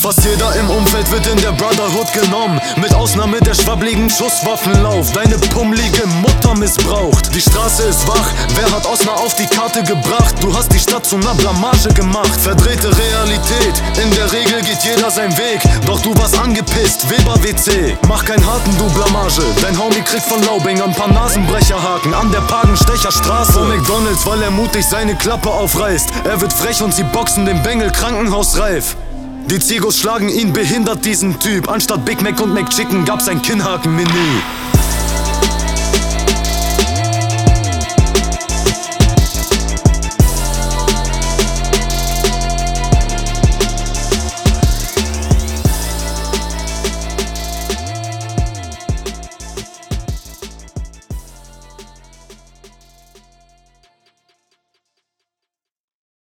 Fast jeder im Umfeld wird in der Brotherhood genommen, mit Ausnahme der schwabbligen Schusswaffenlauf. Deine pummelige Mutter missbraucht. Die Straße ist wach, wer hat Osnabrück auf die Karte gebracht? Du hast die Stadt zu ner Blamage gemacht. Verdrehte Realität, in der Regel geht jeder seinen Weg. Doch du warst angepisst, Weber WC. Mach keinen harten, du Blamage. Dein Homie kriegt von Laubing ein paar Nasenbrecherhaken an der Pagenstecher Straße. Vor McDonalds, weil er mutig seine Klappe aufreißt. Er wird frech und sie boxen den Bengel krankenhausreif. Die Zigos schlagen ihn behindert, diesen Typ. Anstatt Big Mac und McChicken gab's ein Kinnhaken-Menü.